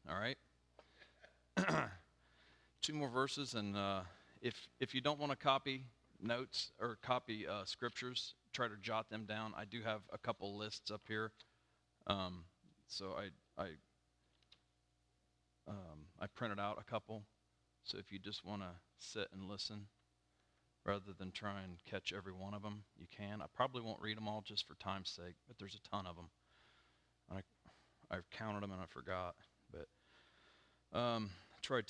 all right? Two more verses, and if you don't want to copy notes or copy scriptures, try to jot them down. I do have a couple lists up here, so I printed out a couple. So if you just want to sit and listen, rather than try and catch every one of them, you can. I probably won't read them all just for time's sake, but there's a ton of them. I've counted them and I forgot, but I tried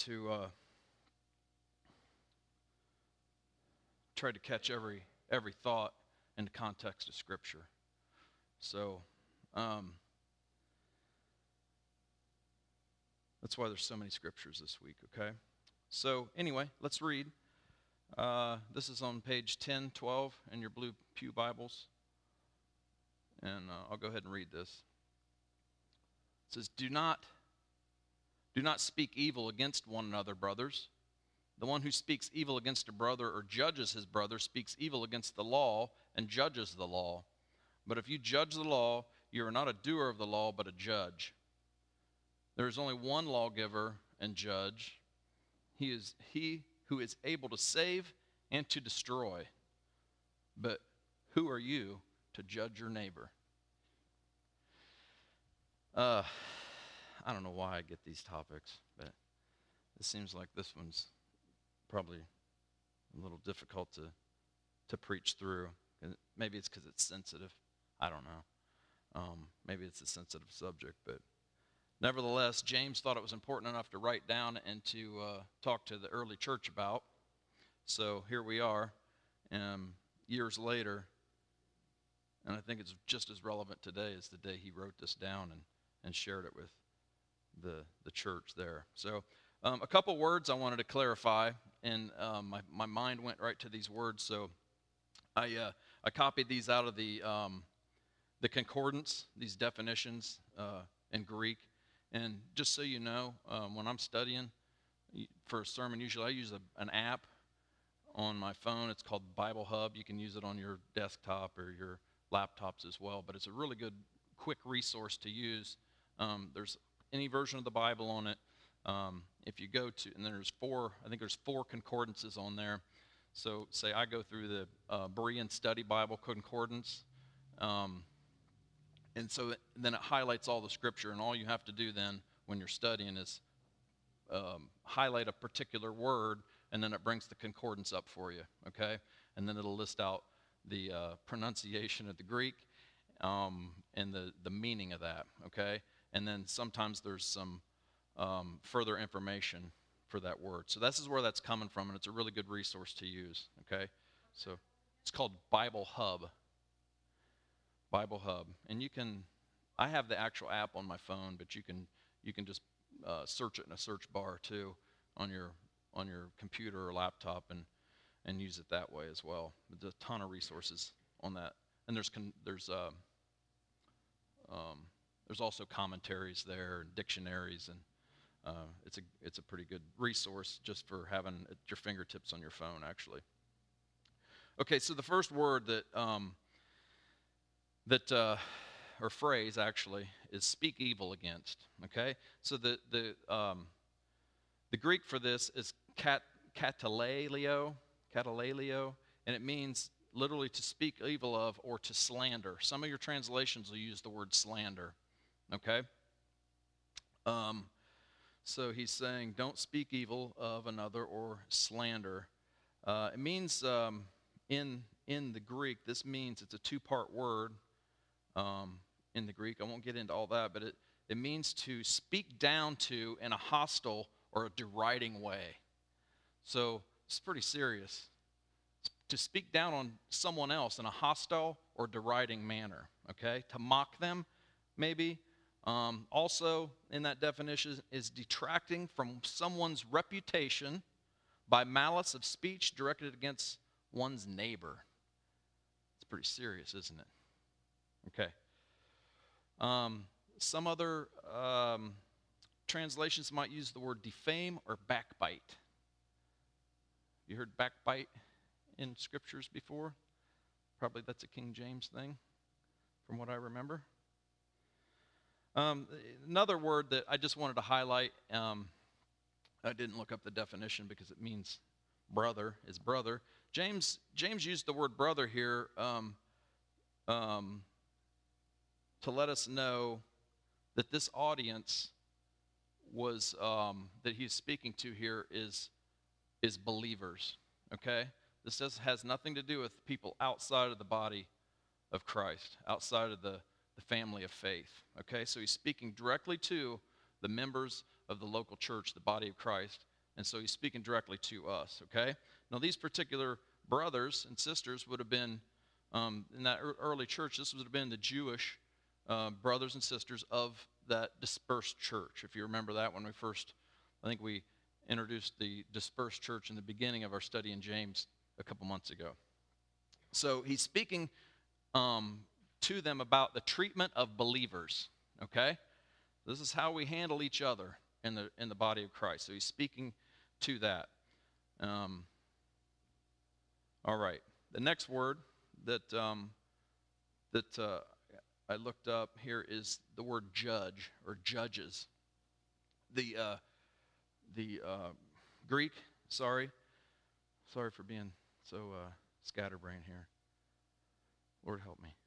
to catch every thought in the context of Scripture. So that's why there's so many scriptures this week. Okay. So anyway, let's read. This is on page 1012 in your blue pew Bibles, and I'll go ahead and read this. It says, Do not speak evil against one another, brothers. The one who speaks evil against a brother or judges his brother speaks evil against the law and judges the law. But if you judge the law, you are not a doer of the law, but a judge. There is only one lawgiver and judge. He is he who is able to save and to destroy. But who are you to judge your neighbor? I don't know why I get these topics, but it seems like this one's probably a little difficult to preach through. Maybe it's because it's sensitive. I don't know. Maybe it's a sensitive subject, but nevertheless, James thought it was important enough to write down and to talk to the early church about. So here we are, years later, and I think it's just as relevant today as the day he wrote this down and shared it with the church there. So a couple words I wanted to clarify, and my mind went right to these words. So I copied these out of the concordance, these definitions in Greek. And just so you know, when I'm studying for a sermon, usually I use an app on my phone. It's called Bible Hub. You can use it on your desktop or your laptops as well. But it's a really good, quick resource to use. There's any version of the Bible on it. If you go to, and then there's four concordances on there. So say I go through the Berean Study Bible Concordance. And so then it highlights all the scripture, and all you have to do then when you're studying is highlight a particular word, and then it brings the concordance up for you, okay? And then it'll list out the pronunciation of the Greek and the meaning of that, okay? And then sometimes there's some further information for that word. So this is where that's coming from, and it's a really good resource to use, okay? So it's called Bible Hub. Bible Hub, and I have the actual app on my phone, but you can just search it in a search bar too on your computer or laptop and use it that way as well. There's a ton of resources on that, and there's also commentaries there and dictionaries, and it's a pretty good resource just for having at your fingertips on your phone actually. Okay, so the first word or phrase actually is speak evil against. Okay, so the Greek for this is katalaleo, and it means literally to speak evil of or to slander. Some of your translations will use the word slander. Okay, so he's saying don't speak evil of another or slander. It means in the Greek, this means it's a two-part word. In the Greek, I won't get into all that, but it means to speak down to in a hostile or a deriding way. So it's pretty serious. To speak down on someone else in a hostile or deriding manner, okay? To mock them, maybe. Also, in that definition, is detracting from someone's reputation by malice of speech directed against one's neighbor. It's pretty serious, isn't it? Okay. Some other translations might use the word defame or backbite. You heard backbite in scriptures before? Probably that's a King James thing, from what I remember. Um, Another word that I just wanted to highlight, I didn't look up the definition because it means brother, is brother. James used the word brother here um, to let us know that this audience was that he's speaking to here is believers. Okay, this has nothing to do with people outside of the body of Christ, outside of the family of faith. Okay, so he's speaking directly to the members of the local church, the body of Christ, and so he's speaking directly to us. Okay, now these particular brothers and sisters would have been in that early church. This would have been the Jewish brothers and sisters of that dispersed church. If you remember that when we first, I think we introduced the dispersed church in the beginning of our study in James a couple months ago. So he's speaking to them about the treatment of believers. Okay, this is how we handle each other in the body of Christ. So he's speaking to that. All right, the next word that I looked up here is the word judge or judges. The Greek, sorry for being so scatterbrained here. Lord help me.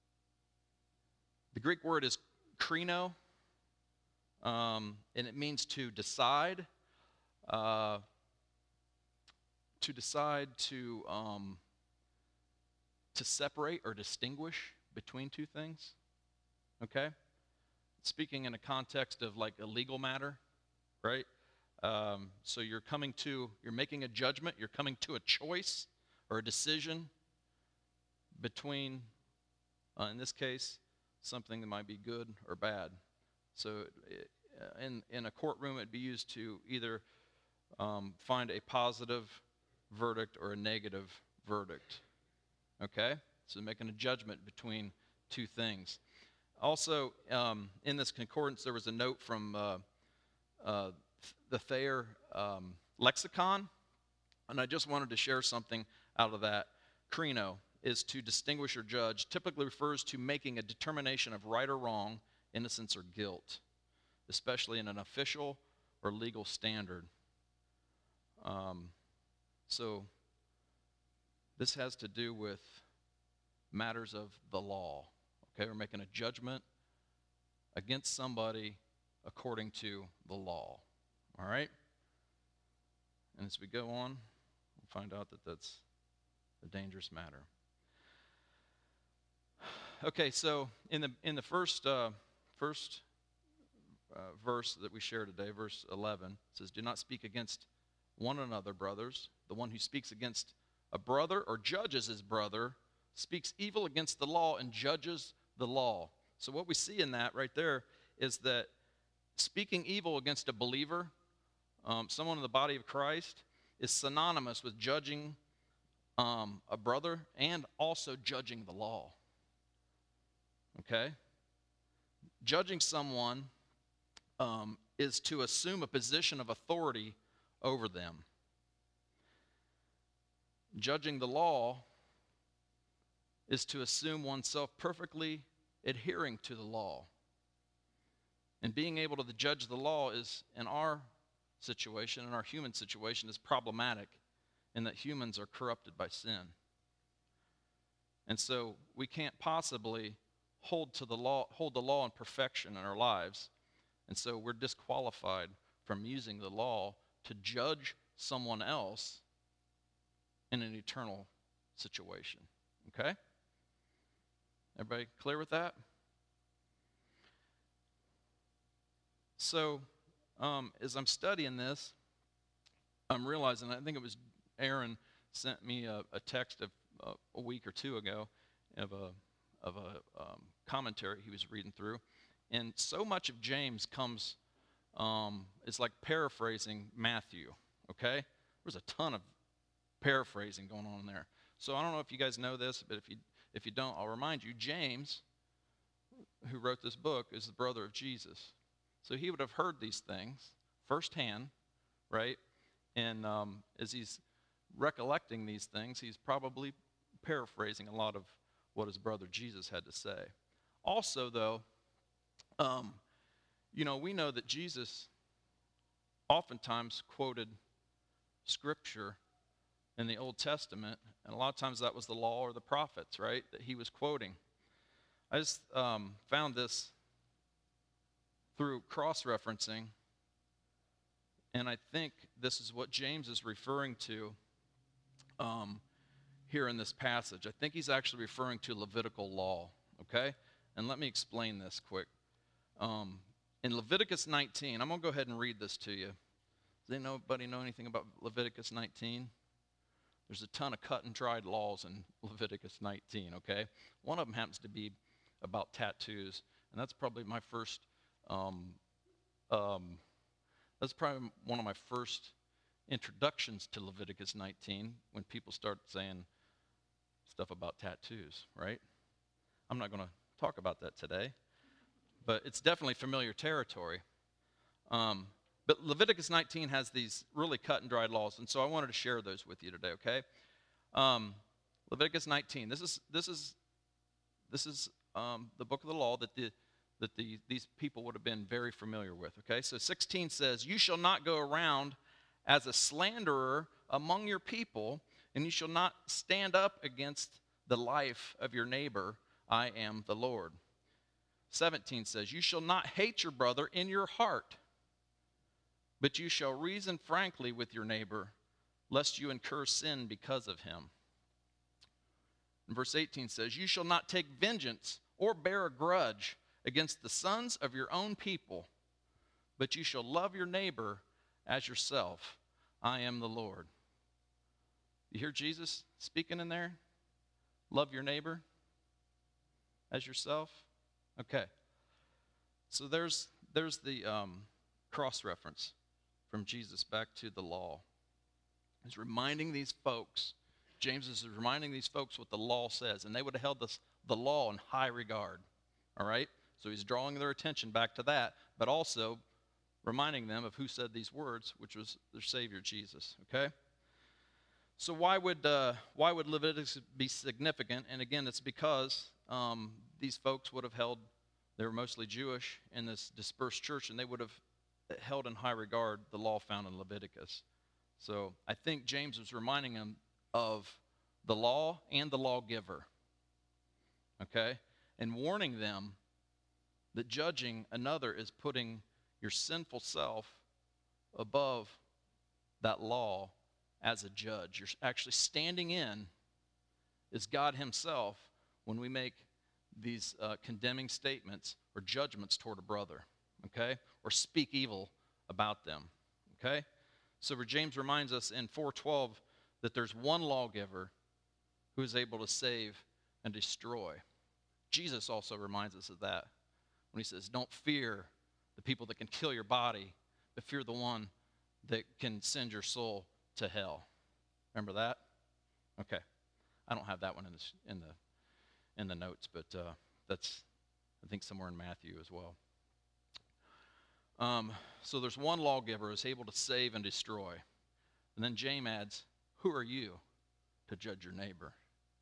The Greek word is krino, and it means to decide, to separate or distinguish between two things. Okay? Speaking in a context of like a legal matter, right? So you're making a judgment, you're coming to a choice or a decision between, in this case, something that might be good or bad. So in a courtroom, it'd be used to either find a positive verdict or a negative verdict. Okay? So making a judgment between two things. Also, in this concordance, there was a note from the Thayer lexicon, and I just wanted to share something out of that. Krino is to distinguish or judge, typically refers to making a determination of right or wrong, innocence or guilt, especially in an official or legal standard. So this has to do with matters of the law. Okay, we're making a judgment against somebody according to the law. All right? And as we go on, we'll find out that that's a dangerous matter. Okay, so in the first verse that we share today, verse 11, it says, "Do not speak against one another, brothers. The one who speaks against a brother or judges his brother speaks evil against the law and judges the law." So what we see in that right there is that speaking evil against a believer, someone in the body of Christ, is synonymous with judging a brother and also judging the law. Okay? Judging someone is to assume a position of authority over them. Judging the law is to assume oneself perfectly adhering to the law. And being able to judge the law is, in our situation, in our human situation, is problematic in that humans are corrupted by sin. And so we can't possibly hold the law in perfection in our lives. And so we're disqualified from using the law to judge someone else in an eternal situation. Okay? Everybody clear with that? So, as I'm studying this, I'm realizing, I think it was Aaron sent me a text of a week or two ago of a commentary he was reading through, and so much of James comes is like paraphrasing Matthew. Okay, there's a ton of paraphrasing going on there. So I don't know if you guys know this, but if you don't, I'll remind you. James, who wrote this book, is the brother of Jesus. So he would have heard these things firsthand, right? And as he's recollecting these things, he's probably paraphrasing a lot of what his brother Jesus had to say. Also, though, Um, we know that Jesus oftentimes quoted Scripture in the Old Testament, and a lot of times that was the law or the prophets, right, that he was quoting. I just found this through cross-referencing, and I think this is what James is referring to here in this passage. I think he's actually referring to Levitical law, okay? And let me explain this quick. In Leviticus 19, I'm going to go ahead and read this to you. Does anybody know anything about Leviticus 19? There's a ton of cut and dried laws in Leviticus 19, okay? One of them happens to be about tattoos, and that's probably my first, that's probably one of my first introductions to Leviticus 19, when people start saying stuff about tattoos, right? I'm not going to talk about that today, but it's definitely familiar territory. But Leviticus 19 has these really cut and dried laws, and so I wanted to share those with you today, okay? Leviticus 19. This is the book of the law that these people would have been very familiar with, okay? So 16 says, "You shall not go around as a slanderer among your people, and you shall not stand up against the life of your neighbor. I am the Lord." 17 says, "You shall not hate your brother in your heart, but you shall reason frankly with your neighbor, lest you incur sin because of him." And verse 18 says, "You shall not take vengeance or bear a grudge against the sons of your own people, but you shall love your neighbor as yourself. I am the Lord." You hear Jesus speaking in there? Love your neighbor as yourself? Okay. So there's the cross-reference from Jesus back to the law. He's reminding these folks, James is reminding these folks what the law says, and they would have held the law in high regard, all right? So he's drawing their attention back to that, but also reminding them of who said these words, which was their Savior, Jesus, okay? So why would Leviticus be significant? And again, it's because these folks would have held, they were mostly Jewish in this dispersed church, and they would have held in high regard the law found in Leviticus. So I think James was reminding them of the law and the lawgiver, okay? And warning them that judging another is putting your sinful self above that law as a judge. You're actually standing in as God himself when we make these condemning statements or judgments toward a brother, okay? Or speak evil about them, okay? So James reminds us in 4:12 that there's one lawgiver who is able to save and destroy. Jesus also reminds us of that when he says, "Don't fear the people that can kill your body, but fear the one that can send your soul to hell." Remember that? Okay. I don't have that one in the notes, but that's, I think, somewhere in Matthew as well. So there's one lawgiver who's able to save and destroy. And then James adds, "Who are you to judge your neighbor?"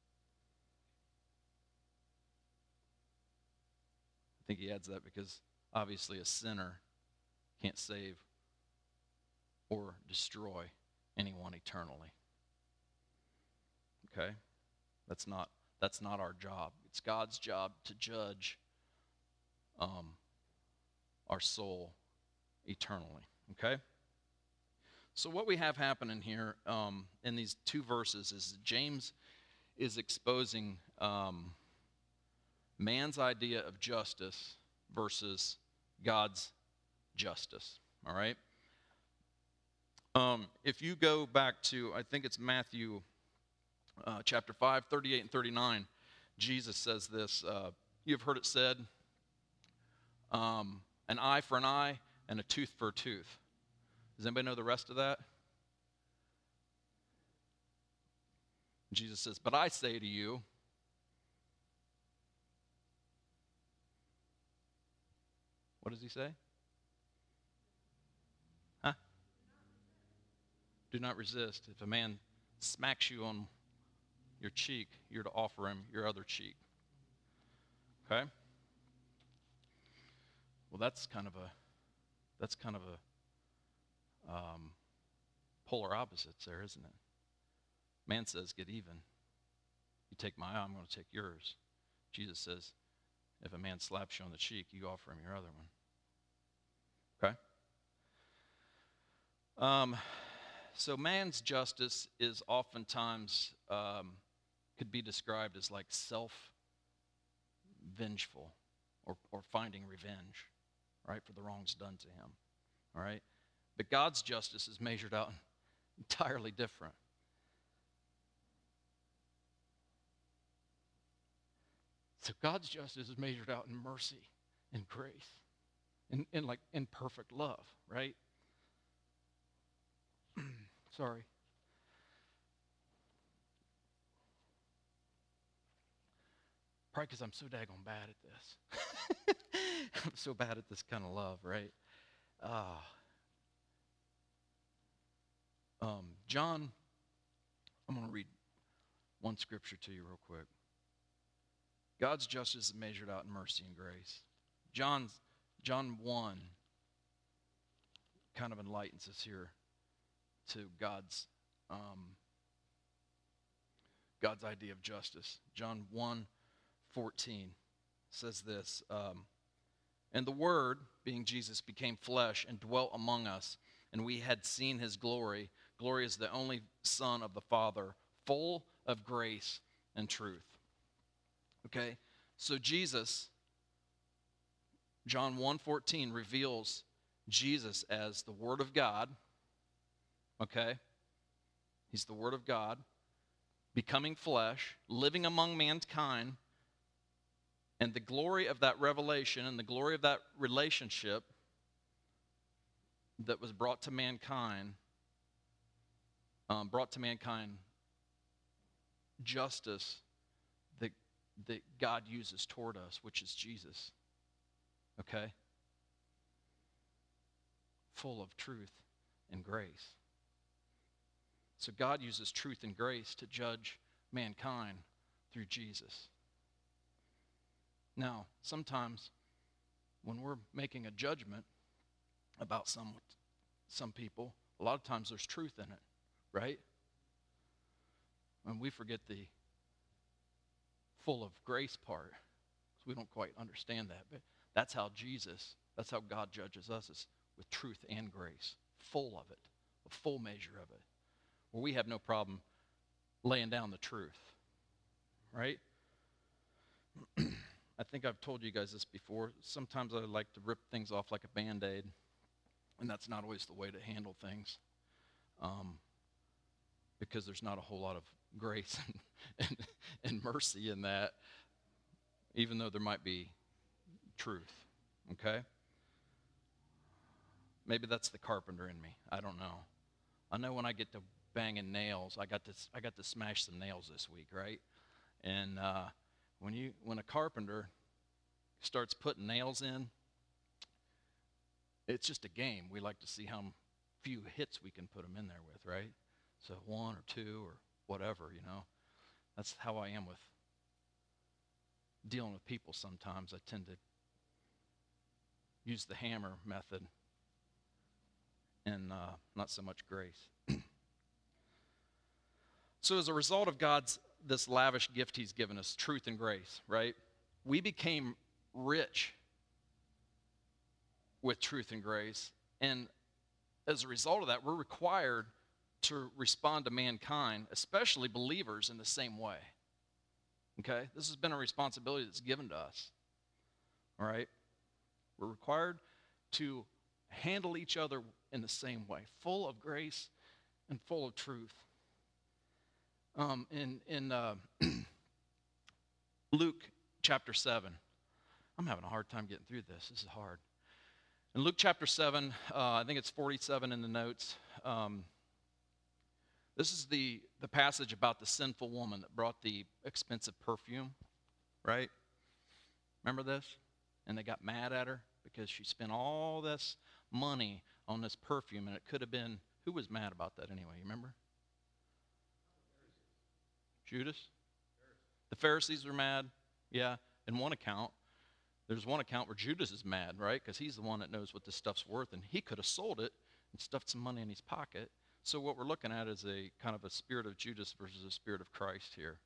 I think he adds that because obviously a sinner can't save or destroy anyone eternally. Okay? That's not our job. It's God's job to judge our soul eternally. Okay? So what we have happening here in these two verses is James is exposing man's idea of justice versus God's justice. All right? If you go back to, I think it's Matthew chapter 5, 38 and 39, Jesus says this. You've heard it said, an eye for an eye and a tooth for a tooth. Does anybody know the rest of that? Jesus says, "But I say to you," what does he say? Huh? "Do not resist. If a man smacks you on your cheek, you're to offer him your other cheek." Okay? Well, that's kind of a polar opposites there, isn't it? Man says, get even. You take my eye, I'm going to take yours. Jesus says, if a man slaps you on the cheek, you offer him your other one. Okay? So man's justice is oftentimes, could be described as like self-vengeful or finding revenge, right, for the wrongs done to him, all right? But God's justice is measured out entirely different. So God's justice is measured out in mercy and grace, in perfect love, right? Sorry. Probably because I'm so daggone bad at this. I'm so bad at this kind of love, right? John, I'm going to read one scripture to you real quick. God's justice is measured out in mercy and grace. John 1 kind of enlightens us here to God's idea of justice. John 1:14 says this, and the Word, being Jesus, became flesh and dwelt among us, and we had seen his glory. Glory is the only Son of the Father, full of grace and truth. Okay, so Jesus, John 1:14 reveals Jesus as the Word of God. Okay, he's the Word of God, becoming flesh, living among mankind, and the glory of that revelation and the glory of that relationship that was brought to mankind justice that God uses toward us, which is Jesus. Okay? Full of truth and grace. So God uses truth and grace to judge mankind through Jesus. Now, sometimes when we're making a judgment about some people, a lot of times there's truth in it, right? And we forget the full of grace part, because we don't quite understand that. But that's how God judges us, is with truth and grace, full of it, a full measure of it, where we have no problem laying down the truth, right? I think I've told you guys this before. Sometimes I like to rip things off like a Band-Aid, and that's not always the way to handle things, because there's not a whole lot of grace and mercy in that, even though there might be truth, okay? Maybe that's the carpenter in me. I don't know. I know when I get to banging nails, I got to smash some nails this week, right? And when a carpenter starts putting nails in, it's just a game. We like to see how few hits we can put them in there with, right? So 1 or 2 or whatever, you know. That's how I am with dealing with people sometimes. I tend to use the hammer method and not so much grace. So as a result of this lavish gift he's given us, truth and grace, right? We became rich with truth and grace. And as a result of that, we're required to respond to mankind, especially believers, in the same way. Okay? This has been a responsibility that's given to us. All right? We're required to handle each other in the same way, full of grace and full of truth. In Luke chapter 7, I'm having a hard time getting through this. This is hard. In Luke chapter 7, I think it's 47 in the notes, this is the passage about the sinful woman that brought the expensive perfume, right? Remember this? And they got mad at her because she spent all this money on this perfume, and it could have been, who was mad about that anyway? You remember? Judas? The Pharisees were mad, yeah, in one account. There's one account where Judas is mad, right? Because he's the one that knows what this stuff's worth, and he could have sold it and stuffed some money in his pocket. So what we're looking at is a kind of a spirit of Judas versus a spirit of Christ here.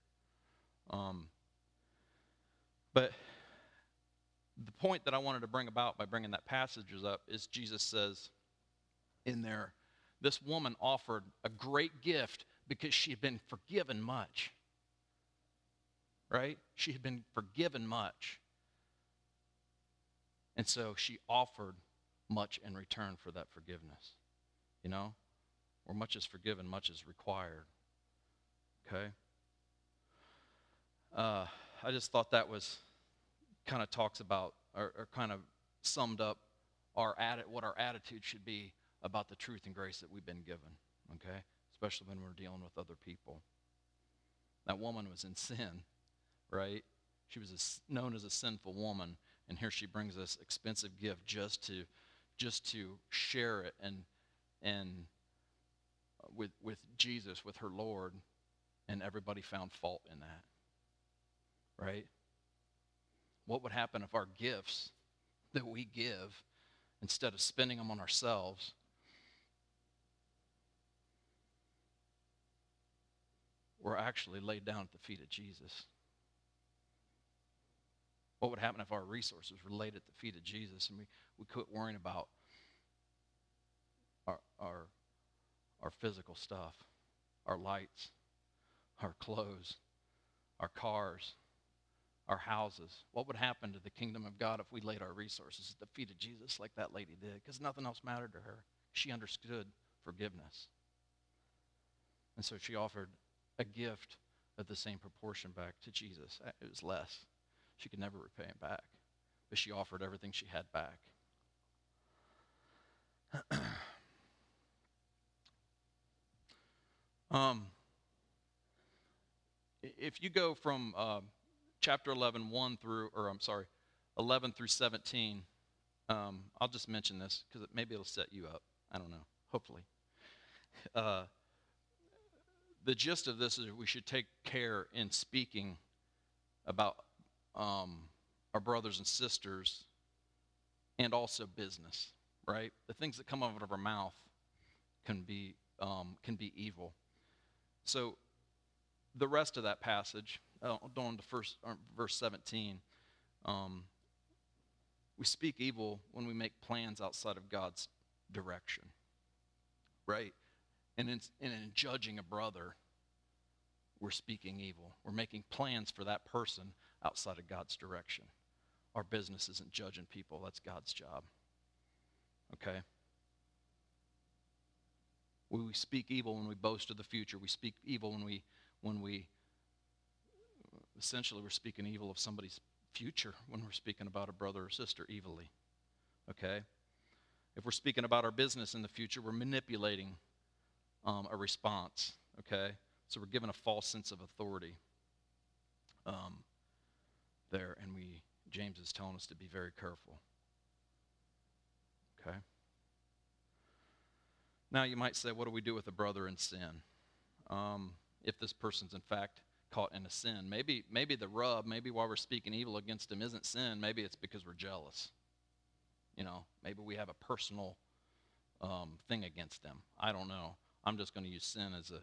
But the point that I wanted to bring about by bringing that passage up is Jesus says in there, this woman offered a great gift because she had been forgiven much. Right? She had been forgiven much. And so she offered much in return for that forgiveness. You know? Where much is forgiven, much is required. Okay? I just thought that was kind of talks about, or kind of summed up what our attitude should be about the truth and grace that we've been given. Okay? Especially when we're dealing with other people. That woman was in sin, right? She was known as a sinful woman, and here she brings this expensive gift just to share it and with Jesus, with her Lord, and everybody found fault in that. Right? What would happen if our gifts that we give, instead of spending them on ourselves, were actually laid down at the feet of Jesus? What would happen if our resources were laid at the feet of Jesus and we quit worrying about our physical stuff, our lights, our clothes, our cars, our houses? What would happen to the kingdom of God if we laid our resources at the feet of Jesus like that lady did? Because nothing else mattered to her. She understood forgiveness. And so she offered a gift of the same proportion back to Jesus. It was less. She could never repay him back. But she offered everything she had back. If you go from chapter 11, 11 through 17, I'll just mention this because maybe it'll set you up. I don't know. Hopefully. The gist of this is we should take care in speaking about our brothers and sisters and also business, right? The things that come out of our mouth can be evil. So the rest of that passage, on to verse 17, we speak evil when we make plans outside of God's direction, right? And in judging a brother, we're speaking evil. We're making plans for that person outside of God's direction. Our business isn't judging people. That's God's job. Okay? We speak evil when we boast of the future. We speak evil when we essentially we're speaking evil of somebody's future when we're speaking about a brother or sister evilly. Okay? If we're speaking about our business in the future, we're manipulating a response. Okay? So we're given a false sense of authority there, and James is telling us to be very careful. Okay? Now you might say, what do we do with a brother in sin? If this person's in fact caught in a sin, maybe the rub, maybe why we're speaking evil against him isn't sin. Maybe it's because we're jealous. You know, maybe we have a personal thing against them. I don't know. I'm just going to use sin as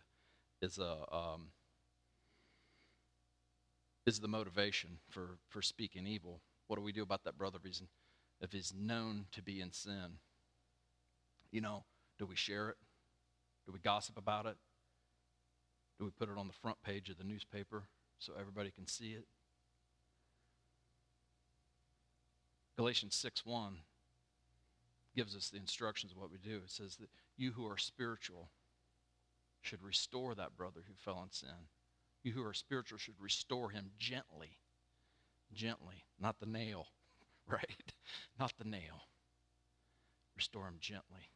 the motivation for speaking evil. What do we do about that brother if he's known to be in sin? You know, do we share it? Do we gossip about it? Do we put it on the front page of the newspaper so everybody can see it? Galatians 6:1 gives us the instructions of what we do. It says that you who are spiritual should restore that brother who fell in sin. You who are spiritual should restore him gently. Gently, not the nail, right? Not the nail. Restore him gently.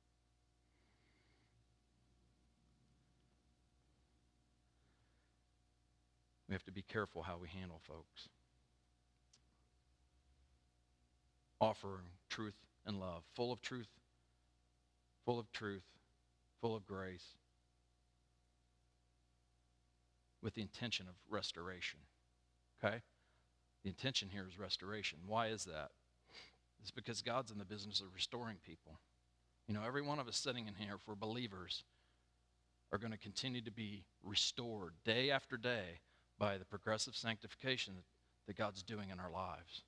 We have to be careful how we handle folks. Offering truth and love, full of truth, full of grace, with the intention of restoration. Okay? The intention here is restoration. Why is that? It's because God's in the business of restoring people. You know, every one of us sitting in here, if we're believers, are going to continue to be restored day after day by the progressive sanctification that God's doing in our lives.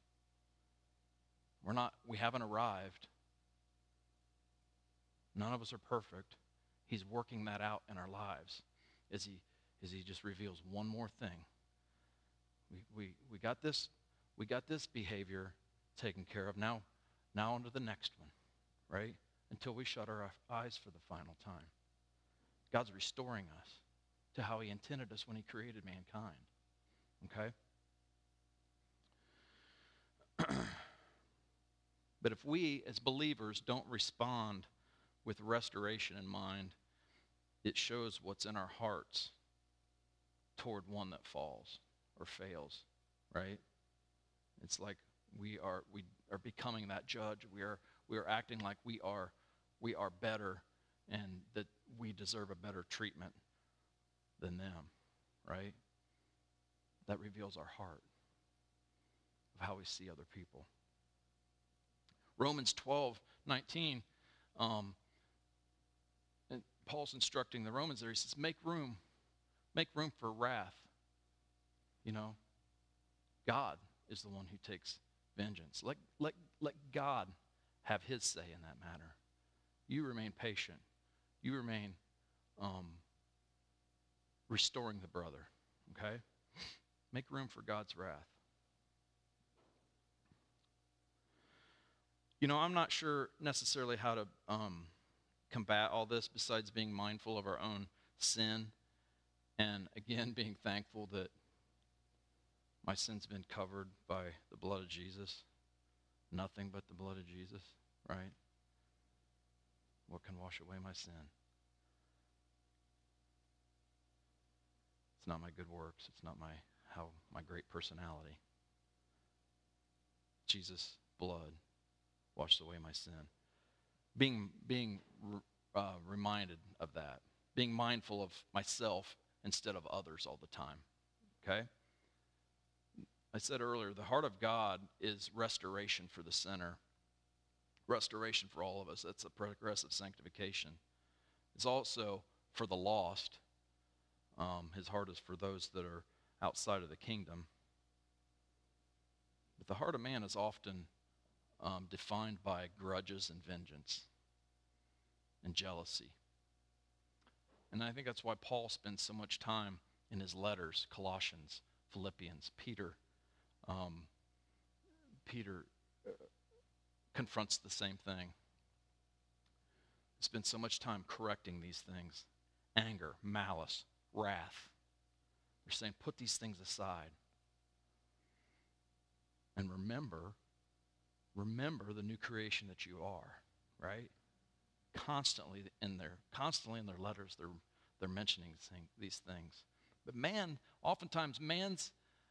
We haven't arrived. None of us are perfect. He's working that out in our lives as he just reveals one more thing. We got this behavior taken care of. Now on to the next one, right? Until we shut our eyes for the final time. God's restoring us to how he intended us when he created mankind. Okay? But if we as believers don't respond with restoration in mind, it shows what's in our hearts toward one that falls or fails, right? It's like we are becoming that judge. We are acting like we are better and that we deserve a better treatment than them, right? That reveals our heart of how we see other people. Romans 12:19, and Paul's instructing the Romans there. He says, make room for wrath. You know, God is the one who takes vengeance. Let God have his say in that matter. You remain patient. You remain restoring the brother, okay? Make room for God's wrath. You know, I'm not sure necessarily how to combat all this besides being mindful of our own sin and, again, being thankful that my sin's been covered by the blood of Jesus. Nothing but the blood of Jesus, right? What can wash away my sin? It's not my good works. It's not my great personality. Jesus' blood washed away my sin. Being reminded of that. Being mindful of myself instead of others all the time. Okay? I said earlier, the heart of God is restoration for the sinner. Restoration for all of us. That's a progressive sanctification. It's also for the lost. His heart is for those that are outside of the kingdom. But the heart of man is often defined by grudges and vengeance and jealousy. And I think that's why Paul spends so much time in his letters, Colossians, Philippians, Peter. Peter confronts the same thing. He spends so much time correcting these things. Anger, malice, wrath. They're saying, put these things aside. And remember the new creation that you are, right? Constantly in their letters, they're mentioning these things. But oftentimes man's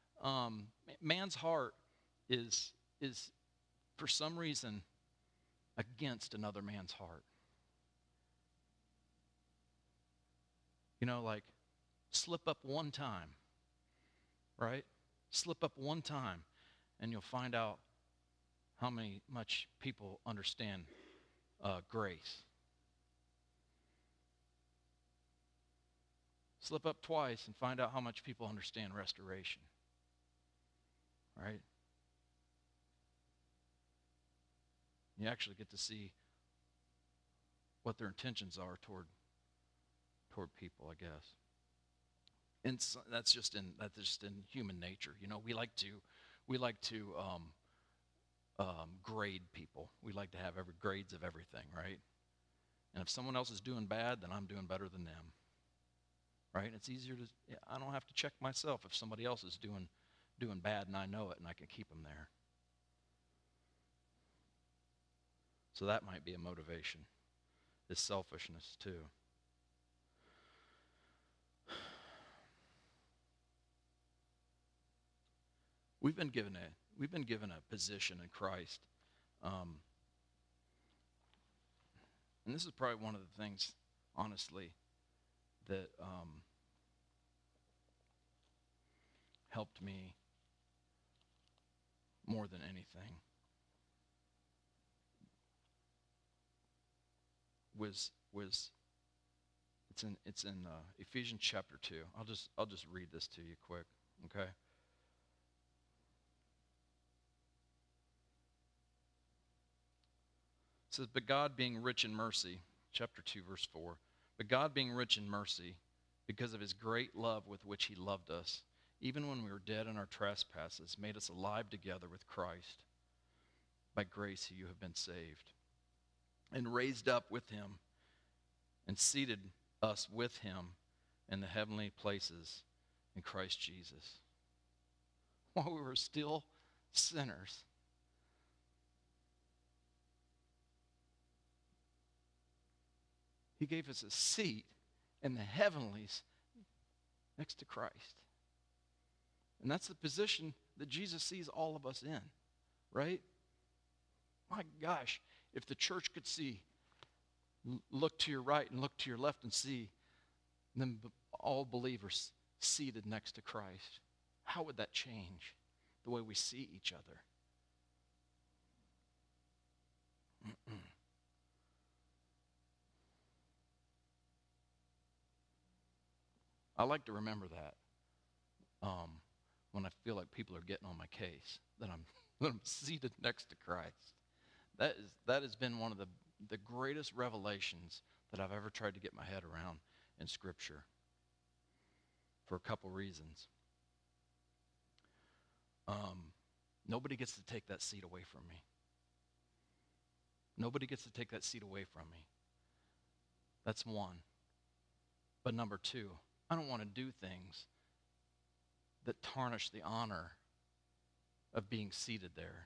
heart is for some reason against another man's heart. You know, like slip up one time, right? Slip up one time, and you'll find out how much people understand grace. Slip up twice and find out how much people understand restoration. Right? You actually get to see what their intentions are toward people, I guess. And so that's just in human nature. You know, we like to grade people. We like to have grades of everything, right? And if someone else is doing bad, then I'm doing better than them. Right? It's easier I don't have to check myself if somebody else is doing bad and I know it and I can keep them there. So that might be a motivation. It's selfishness too. We've been given a position in Christ. And this is probably one of the things, honestly, that helped me more than anything was it's in Ephesians chapter 2. I'll just read this to you quick, okay? It says, but God being rich in mercy, chapter 2, verse 4, but God being rich in mercy, because of his great love with which he loved us, even when we were dead in our trespasses, made us alive together with Christ. By grace you have been saved, and raised up with him, and seated us with him in the heavenly places in Christ Jesus. While we were still sinners, he gave us a seat in the heavenlies next to Christ. And that's the position that Jesus sees all of us in, right? My gosh, if the church could see, look to your right and look to your left and see them all believers seated next to Christ, how would that change the way we see each other? I like to remember that when I feel like people are getting on my case, that I'm seated next to Christ. That has been one of the greatest revelations that I've ever tried to get my head around in Scripture, for a couple reasons. Nobody gets to take that seat away from me. Nobody gets to take that seat away from me. That's one. But number two, I don't want to do things that tarnish the honor of being seated there,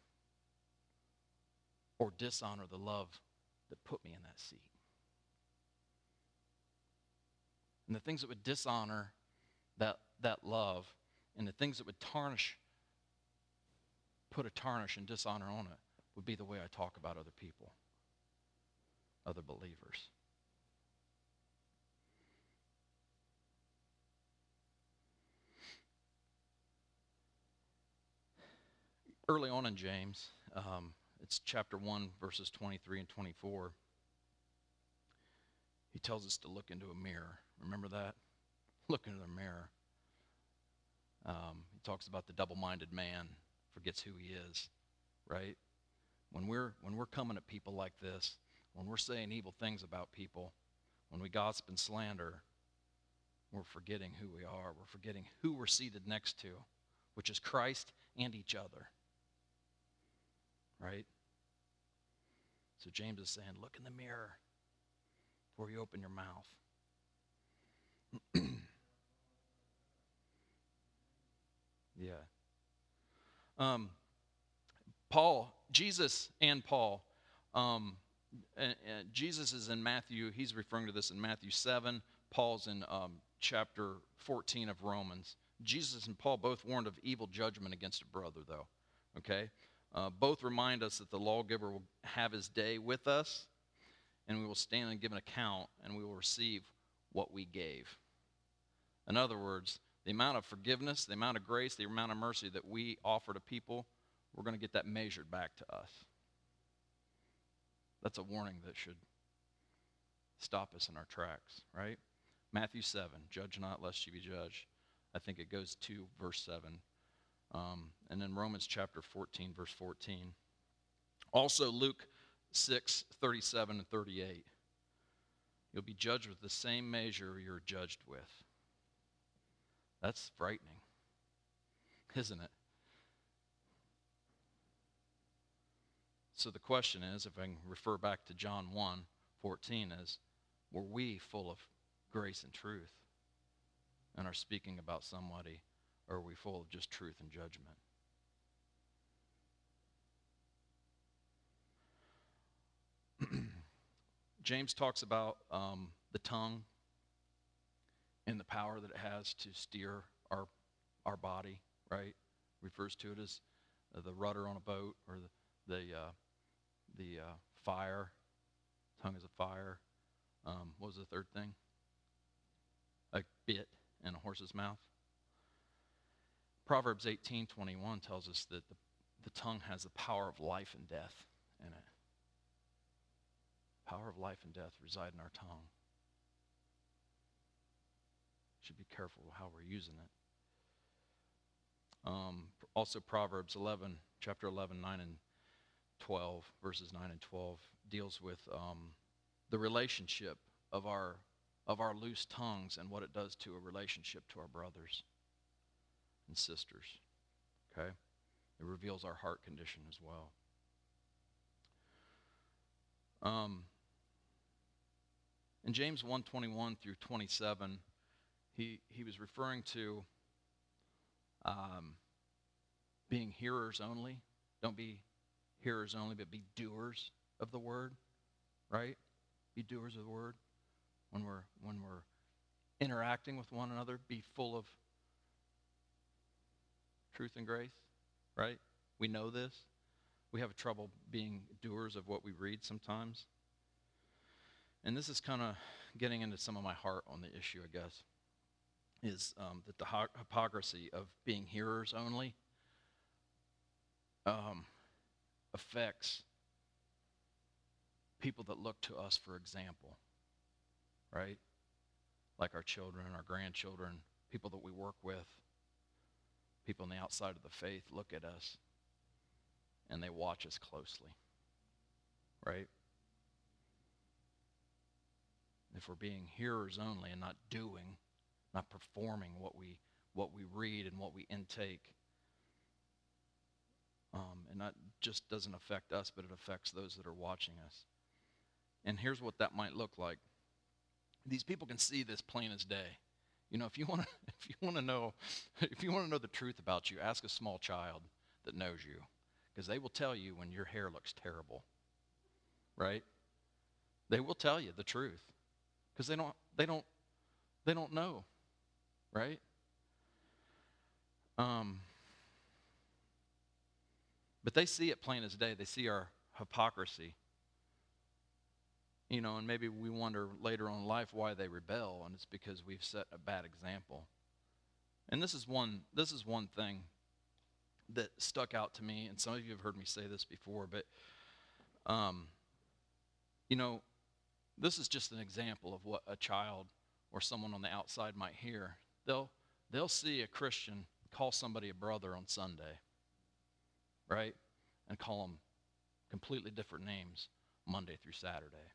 or dishonor the love that put me in that seat. And the things that would dishonor that love, and the things that would put a tarnish and dishonor on it, would be the way I talk about other people, other believers. Early on in James, it's chapter 1, verses 23 and 24. He tells us to look into a mirror. Remember that? Look into the mirror. He talks about the double-minded man forgets who he is, right? When we're coming at people like this, when we're saying evil things about people, when we gossip and slander, we're forgetting who we are. We're forgetting who we're seated next to, which is Christ and each other. Right? So James is saying, look in the mirror before you open your mouth. Yeah. Jesus and Paul. Jesus is in Matthew. He's referring to this in Matthew 7. Paul's in chapter 14 of Romans. Jesus and Paul both warned of evil judgment against a brother, though. Okay? Both remind us that the lawgiver will have his day with us, and we will stand and give an account, and we will receive what we gave. In other words, the amount of forgiveness, the amount of grace, the amount of mercy that we offer to people, we're going to get that measured back to us. That's a warning that should stop us in our tracks, right? Matthew 7, judge not lest you be judged. I think it goes to verse 7. And then Romans chapter 14, verse 14. Also Luke 6, 37 and 38. You'll be judged with the same measure you're judged with. That's frightening, isn't it? So the question is, if I can refer back to John 1, 14, is, were we full of grace and truth and are speaking about somebody, or are we full of just truth and judgment? James talks about the tongue and the power that it has to steer our body, right? Refers to it as the rudder on a boat, or the fire. Tongue is a fire. What was the third thing? A bit in a horse's mouth. Proverbs 18:21 tells us that the tongue has the power of life and death in it. Power of life and death reside in our tongue. Should be careful how we're using it. Also Proverbs 11, chapter 11, 9 and 12, verses 9 and 12, deals with the relationship of our loose tongues and what it does to a relationship to our brothers and sisters. Okay? It reveals our heart condition as well. In James 1:21 through 27, he was referring to being hearers only. Don't be hearers only, but be doers of the word, right? Be doers of the word. When we're interacting with one another, be full of truth and grace, right? We know this. We have trouble being doers of what we read sometimes. And this is kind of getting into some of my heart on the issue, I guess, is that the hypocrisy of being hearers only affects people that look to us for example, right? Like our children, our grandchildren, people that we work with, people on the outside of the faith look at us and they watch us closely, right? If we're being hearers only and not doing, not performing what we read and what we intake, and that just doesn't affect us, but it affects those that are watching us. And here's what that might look like. These people can see this plain as day. You know, if you want to know the truth about you, ask a small child that knows you, because they will tell you when your hair looks terrible, right? They will tell you the truth, because they don't know, right? But they see it plain as day. They see our hypocrisy. You know, and maybe we wonder later on in life why they rebel, and it's because we've set a bad example. And this is one thing that stuck out to me, and some of you have heard me say this before, but you know, this is just an example of what a child or someone on the outside might hear. They'll see a Christian call somebody a brother on Sunday, right? And call them completely different names Monday through Saturday.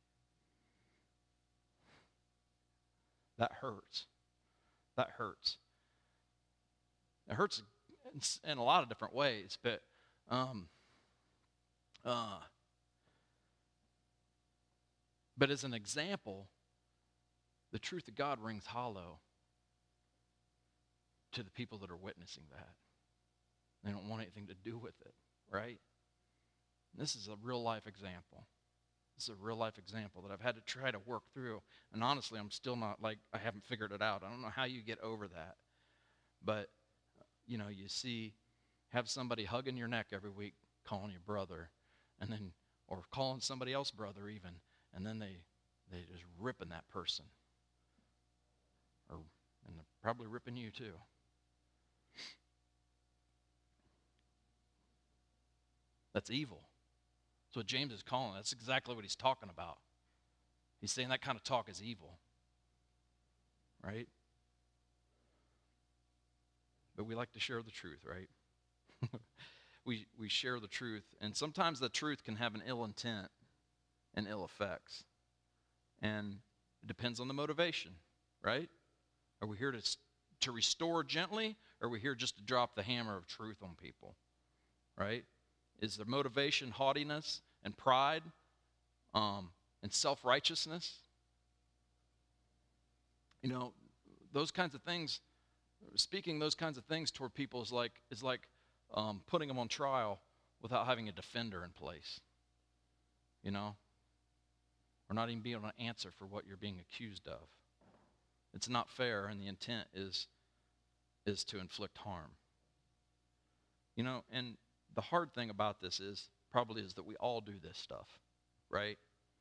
That hurts. That hurts. It hurts in a lot of different ways, but as an example, the truth of God rings hollow to the people that are witnessing that. They don't want anything to do with it, right? This is a real life example. This is a real life example that I've had to try to work through. And honestly, I'm still not, I haven't figured it out. I don't know how you get over that. But, you know, have somebody hugging your neck every week, calling you brother, and then, or calling somebody else brother even, and then they just ripping that person. And they're probably ripping you too. That's evil. That's what James is calling. That's exactly what he's talking about. He's saying that kind of talk is evil. Right? But we like to share the truth, right? we share the truth. And sometimes the truth can have an ill intent and ill effects. And it depends on the motivation, right? Are we here to restore gently, or are we here just to drop the hammer of truth on people, right? Is the motivation haughtiness and pride and self-righteousness? You know, those kinds of things, speaking those kinds of things toward people is like putting them on trial without having a defender in place, you know? Or not even being able to answer for what you're being accused of. It's not fair, and the intent is to inflict harm. You know, and the hard thing about this is that we all do this stuff, right?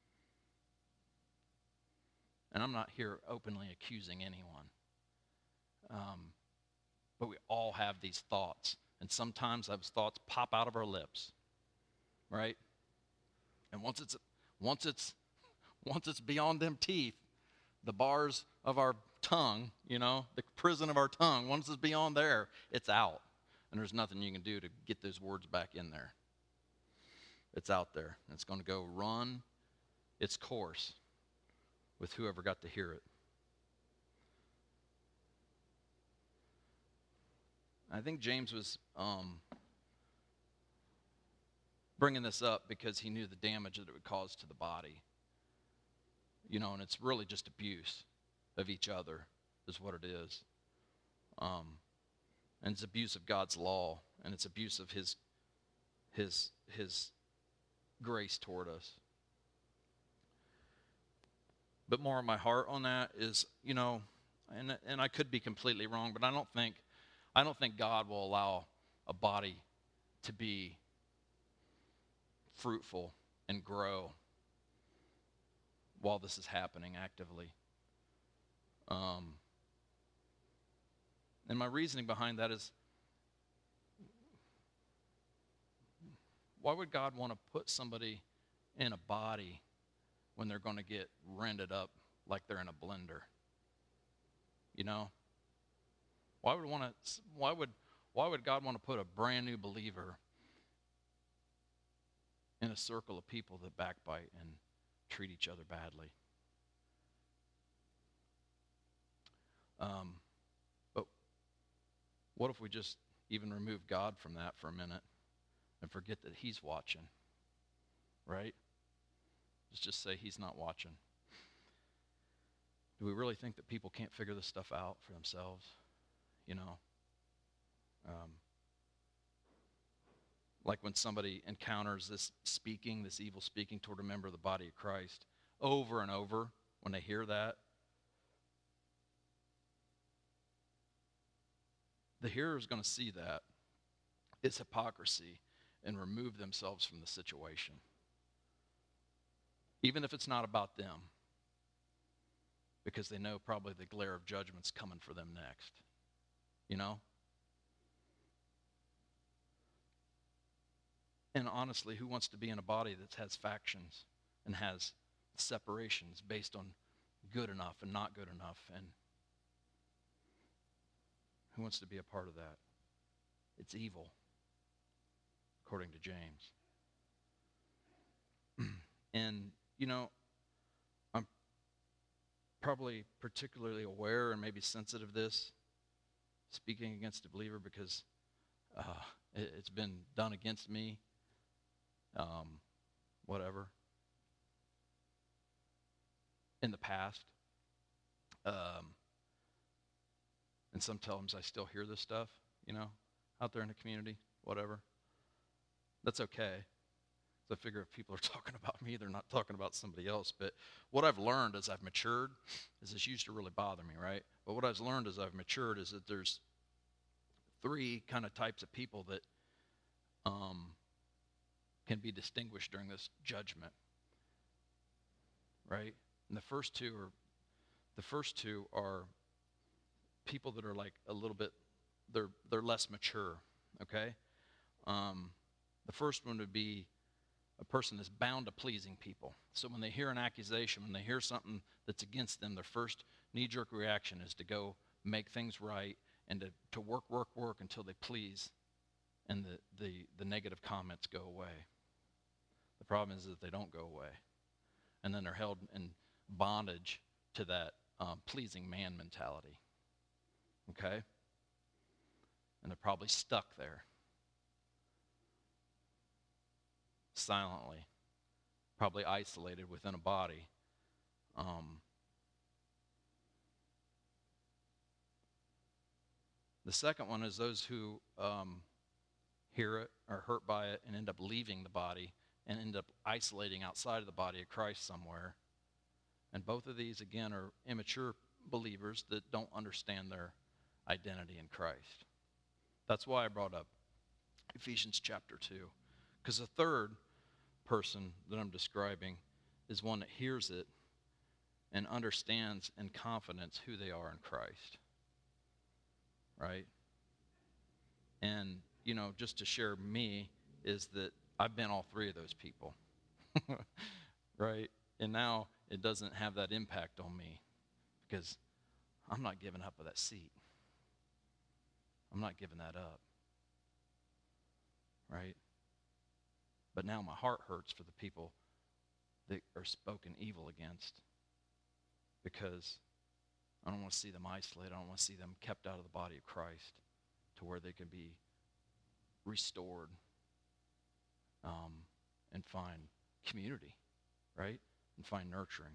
And I'm not here openly accusing anyone. But we all have these thoughts And sometimes those thoughts pop out of our lips, right? And once it's beyond them teeth, the bars of our tongue, the prison of our tongue, once it's beyond there, it's out. And there's nothing you can do to get those words back in there. It's out there. And it's going to go run its course with whoever got to hear it. I think James was bringing this up because he knew the damage that it would cause to the body. And it's really just abuse of each other is what it is. And it's abuse of God's law, and it's abuse of his grace toward us. But more of my heart on that is, and I could be completely wrong, but I don't think God will allow a body to be fruitful and grow while this is happening actively. And my reasoning behind that is, why would God want to put somebody in a body when they're going to get rendered up like they're in a blender? Why would God want to put a brand new believer in a circle of people that backbite and treat each other badly? But what if we just even remove God from that for a minute and forget that he's watching, right? Let's just say he's not watching. Do we really think that people can't figure this stuff out for themselves? Like when somebody encounters this evil speaking toward a member of the body of Christ, over and over, when they hear that, the hearer is going to see that it's hypocrisy and remove themselves from the situation. Even if it's not about them, because they know probably the glare of judgment's coming for them next. And honestly, who wants to be in a body that has factions and has separations based on good enough and not good enough? And who wants to be a part of that? It's evil, according to James. And, I'm probably particularly aware and maybe sensitive to this, speaking against a believer, because it's been done against me, whatever, in the past. And sometimes I still hear this stuff, out there in the community, whatever. That's okay. So I figure if people are talking about me, they're not talking about somebody else. But what I've learned as I've matured is this used to really bother me, right? But what I've learned as I've matured is that there's three kind of types of people that can be distinguished during this judgment, right? And the first two are people that are like a little bit, they're less mature, okay? The first one would be a person that's bound to pleasing people. So when they hear an accusation, when they hear something that's against them, their first knee-jerk reaction is to go make things right and to work until they please, and the negative comments go away. The problem is that they don't go away. And then they're held in bondage to that pleasing man mentality. Okay? And they're probably stuck there. Silently. Probably isolated within a body. The second one is those who hear it, are hurt by it, and end up leaving the body and end up isolating outside of the body of Christ somewhere. And both of these, again, are immature believers that don't understand their identity in Christ. That's why I brought up Ephesians chapter 2. Because the third person that I'm describing is one that hears it and understands in confidence who they are in Christ. Right? And just to share me, is that I've been all three of those people, right? And now it doesn't have that impact on me because I'm not giving up that seat. I'm not giving that up, right? But now my heart hurts for the people that are spoken evil against because I don't want to see them isolated. I don't want to see them kept out of the body of Christ to where they can be restored and find community, right? And find nurturing.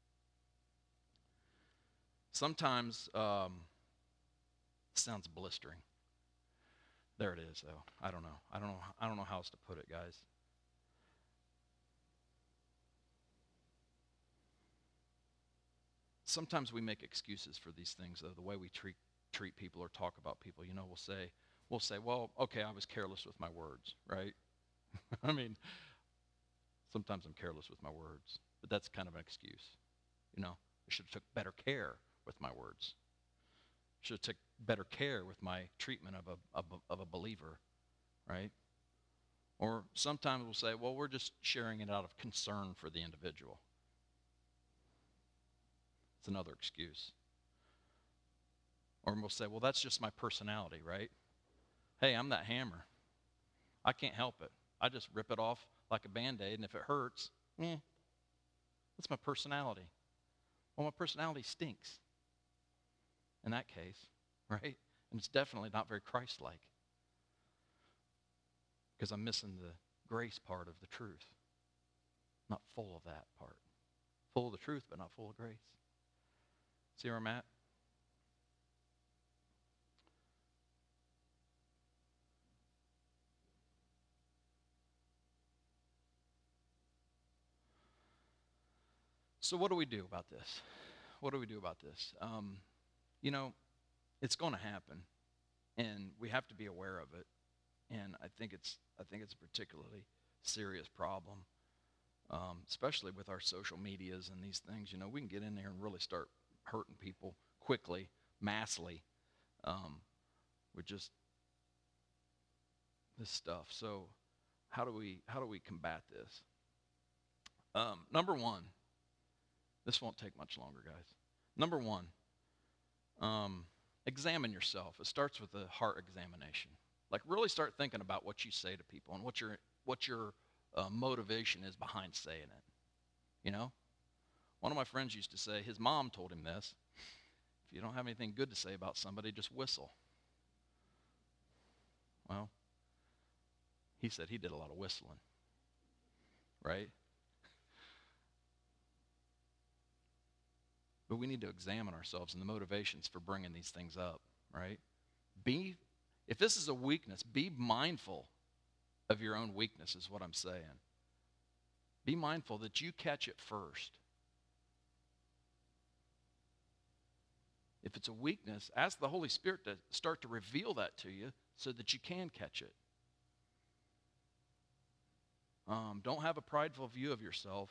Sometimes it sounds blistering. There it is, though. I don't know how else to put it, guys. Sometimes we make excuses for these things, though, the way we treat people or talk about people. We'll say, well, okay, I was careless with my words, right? I mean, sometimes I'm careless with my words, but that's kind of an excuse. I should have took better care with my words. Should have took better care with my treatment of a believer, right? Or sometimes we'll say, well, we're just sharing it out of concern for the individual. It's another excuse. Or we'll say, well, that's just my personality, right? Hey, I'm that hammer. I can't help it. I just rip it off like a Band-Aid, and if it hurts, that's my personality. Well, my personality stinks in that case, right? And it's definitely not very Christ-like because I'm missing the grace part of the truth. Not full of that part. Full of the truth, but not full of grace. See where I'm at? So what do we do about this? What do we do about this? It's going to happen, and we have to be aware of it. And I think it's a particularly serious problem, especially with our social medias and these things. We can get in there and really start hurting people quickly, massively, with just this stuff. So, how do we combat this? Number one. This won't take much longer, guys. Number one, examine yourself. It starts with a heart examination. Like really start thinking about what you say to people and what your motivation is behind saying it. One of my friends used to say, his mom told him this, if you don't have anything good to say about somebody, just whistle. Well, he said he did a lot of whistling, right? But we need to examine ourselves and the motivations for bringing these things up, right? If this is a weakness, be mindful of your own weakness is what I'm saying. Be mindful that you catch it first. If it's a weakness, ask the Holy Spirit to start to reveal that to you so that you can catch it. Don't have a prideful view of yourself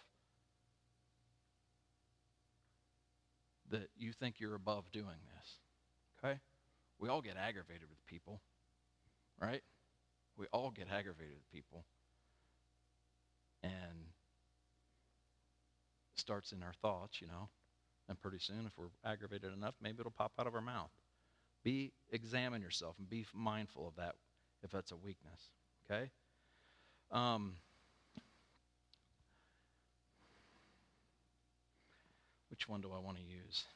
that you think you're above doing this, okay? We all get aggravated with people, right? We all get aggravated with people. And it starts in our thoughts, and pretty soon if we're aggravated enough, maybe it'll pop out of our mouth. Examine yourself and be mindful of that if that's a weakness, okay? Which one do I want to use?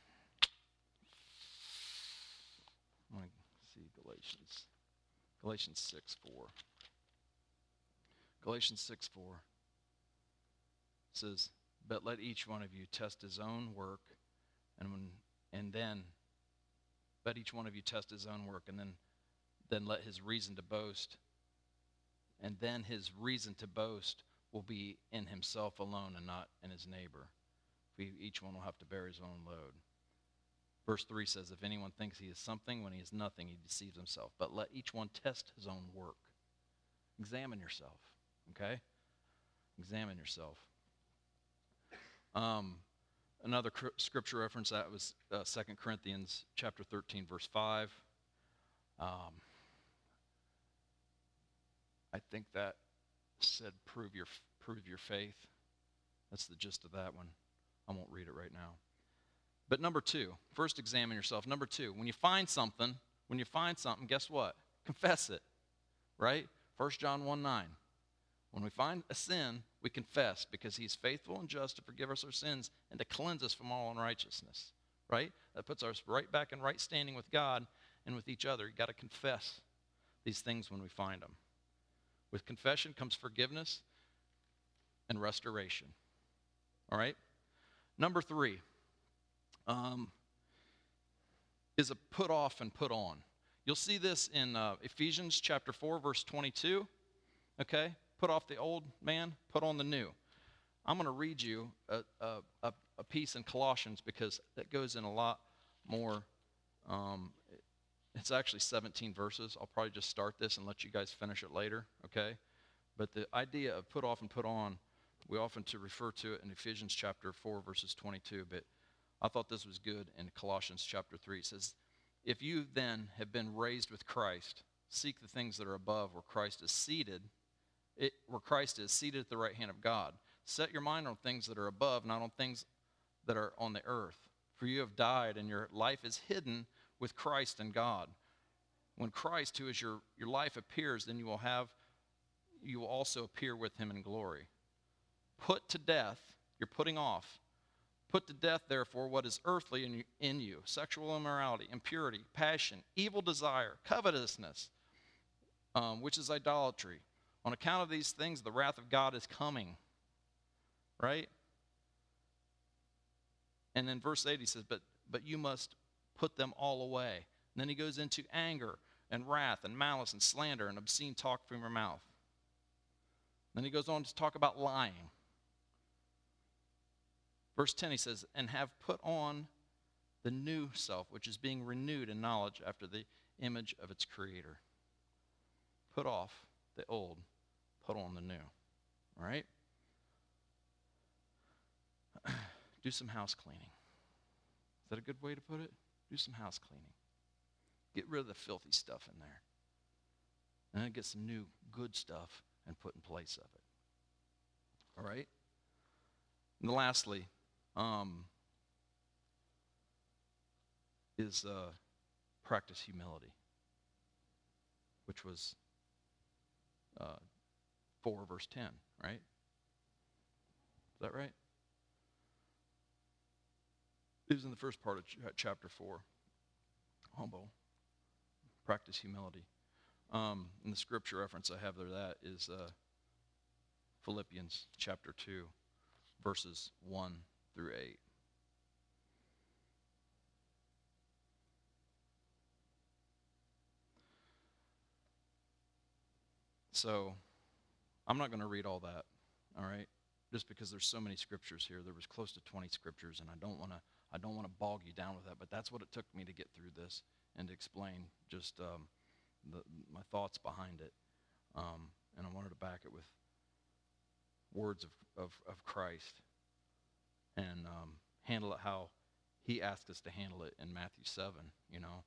I want to see Galatians 6:4. Galatians 6:4 says, "But let each one of you test his own work, and then let each one of you test his own work, and then let his reason to boast, and then his reason to boast will be in himself alone and not in his neighbor. Each one will have to bear his own load." Verse 3 says, "If anyone thinks he is something when he is nothing, he deceives himself. But let each one test his own work." Examine yourself, okay? Examine yourself. Another scripture reference that was 2 Corinthians chapter 13, verse 5. I think that said prove your faith. That's the gist of that one. I won't read it right now. But number two, first examine yourself. Number two, when you find something, guess what? Confess it, right? 1 John 1:9. When we find a sin, we confess because he's faithful and just to forgive us our sins and to cleanse us from all unrighteousness, right? That puts us right back in right standing with God and with each other. You got to confess these things when we find them. With confession comes forgiveness and restoration. All right? Number three is a put off and put on. You'll see this in Ephesians chapter 4, verse 22. Okay? Put off the old man, put on the new. I'm going to read you a piece in Colossians because that goes in a lot more. It's actually 17 verses. I'll probably just start this and let you guys finish it later, okay? But the idea of put off and put on, we often refer to it in Ephesians chapter 4, verses 22. But I thought this was good in Colossians chapter 3. It says, if you then have been raised with Christ, seek the things that are above where Christ is seated at the right hand of God. Set your mind on things that are above, not on things that are on the earth. For you have died, and your life is hidden with Christ in God. When Christ, who is your life, appears, then you will also appear with him in glory. Put to death, you're putting off. Put to death, therefore, what is earthly in you, sexual immorality, impurity, passion, evil desire, covetousness, which is idolatry. On account of these things, the wrath of God is coming. Right? And then verse 8, he says, but you must put them all away. And then he goes into anger and wrath and malice and slander and obscene talk from your mouth. Then he goes on to talk about lying. Verse 10, he says, and have put on the new self, which is being renewed in knowledge after the image of its creator. Put off the old, put on the new. All right? Do some house cleaning. Is that a good way to put it? Do some house cleaning. Get rid of the filthy stuff in there. And then get some new good stuff and put in place of it. All right? And lastly, is practice humility, which was 4 verse 10, right? Is that right? It was in the first part of chapter 4. Humble. Practice humility. And the scripture reference I have there, that is Philippians chapter 2, verses 1 through 8. So, I'm not going to read all that, all right? Just because there's so many scriptures here. There was close to 20 scriptures, and I don't want to bog you down with that, but that's what it took me to get through this and to explain just my thoughts behind it. And I wanted to back it with words of Christ and handle it how he asked us to handle it in Matthew 7, you know.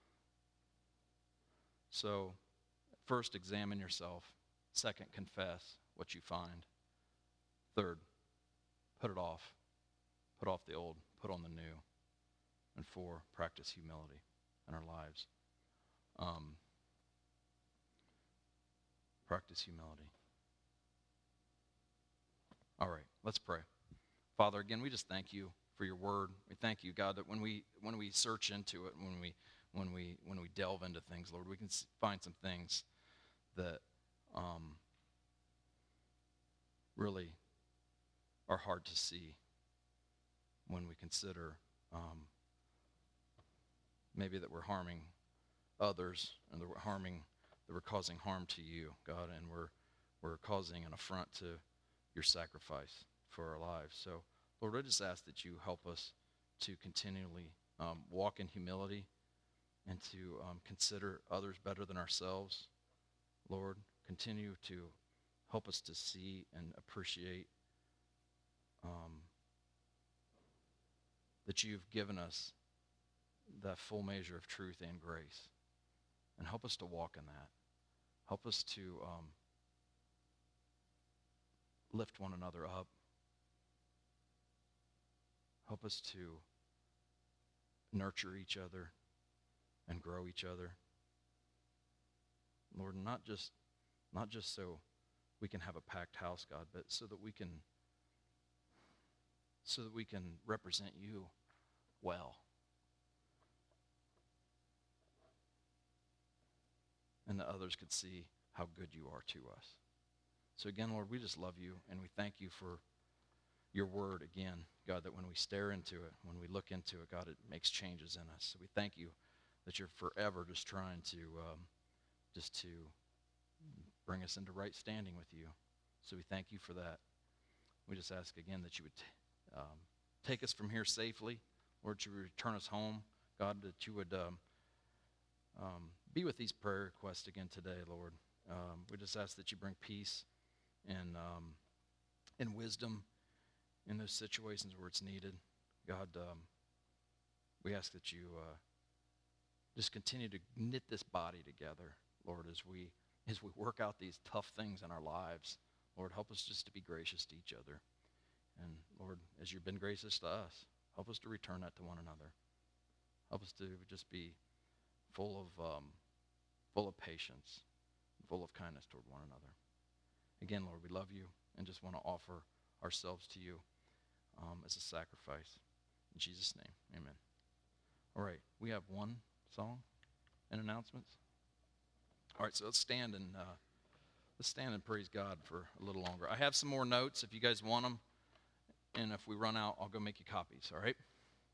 So, first, examine yourself. Second, confess what you find. Third, put it off. Put off the old, put on the new. And 4, practice humility in our lives. Practice humility. All right, let's pray. Father, again, we just thank you for your word. We thank you, God, that when we search into it, when we delve into things, Lord, we can find some things that really are hard to see when we consider maybe that we're harming others and that we're causing harm to you, God, and we're causing an affront to your sacrifice for our lives. So, Lord, I just ask that you help us to continually walk in humility and to consider others better than ourselves. Lord, continue to help us to see and appreciate that you've given us that full measure of truth and grace. And help us to walk in that. Help us to lift one another up. Help us to nurture each other and grow each other. Lord, not just so we can have a packed house, God, but so that we can represent you well. And that others could see how good you are to us. So again, Lord, we just love you, and we thank you for your word again, God, that when we stare into it, when we look into it, God, it makes changes in us. So we thank you that you're forever just trying to bring us into right standing with you. So we thank you for that. We just ask again that you would take us from here safely. Lord, you would return us home. God, that you would be with these prayer requests again today, Lord. We just ask that you bring peace and wisdom in those situations where it's needed. God, we ask that you just continue to knit this body together, Lord, as we work out these tough things in our lives. Lord, help us just to be gracious to each other. And Lord, as you've been gracious to us, help us to return that to one another. Help us to just be full of patience, full of kindness toward one another. Again, Lord, we love you and just want to offer ourselves to you as a sacrifice. In Jesus' name, amen. All right, we have one song and announcements. All right, so let's stand and praise God for a little longer. I have some more notes if you guys want them, and if we run out, I'll go make you copies, all right?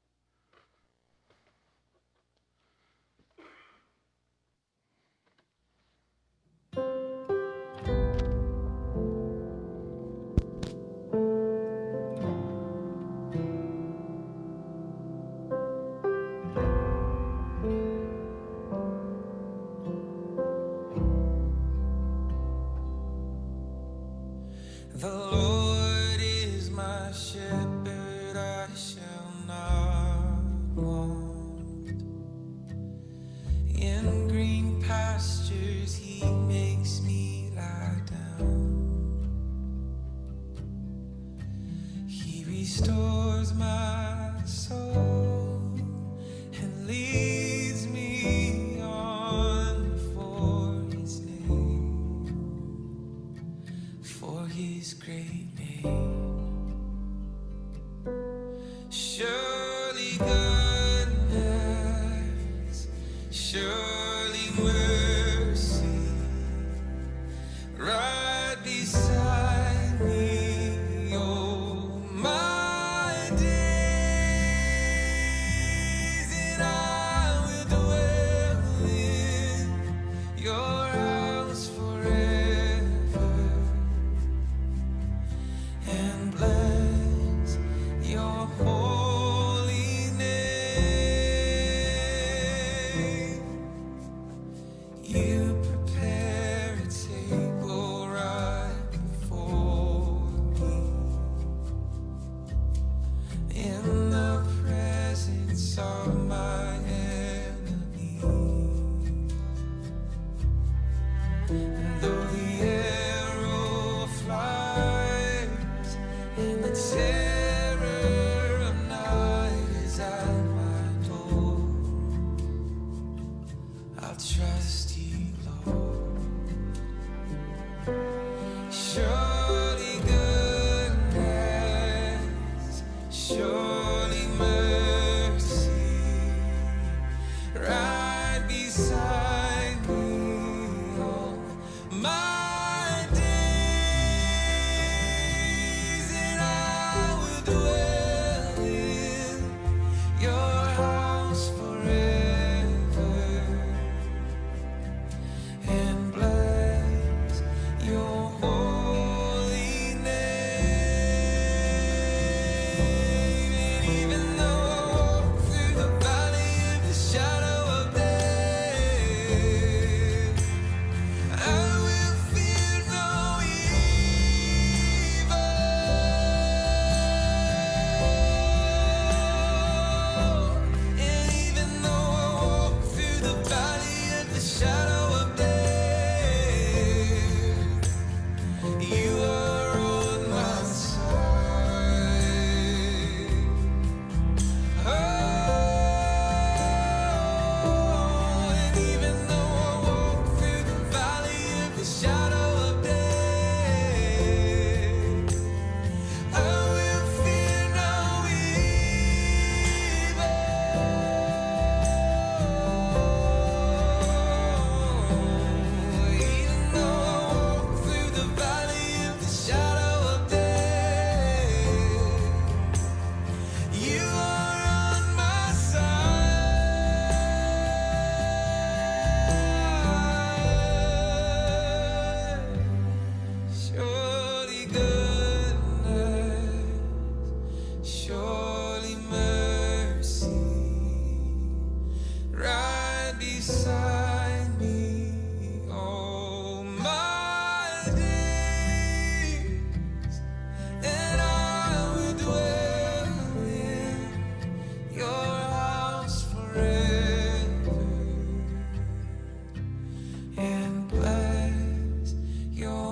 The Lord is my shepherd, I shall not want. In green pastures he makes me lie down. He restores my soul and leads me on for his name. For his great name. Surely God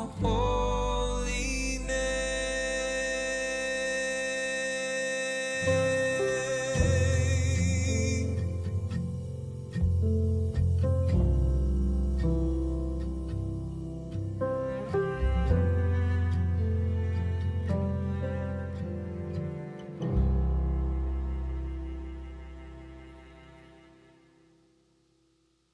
oh,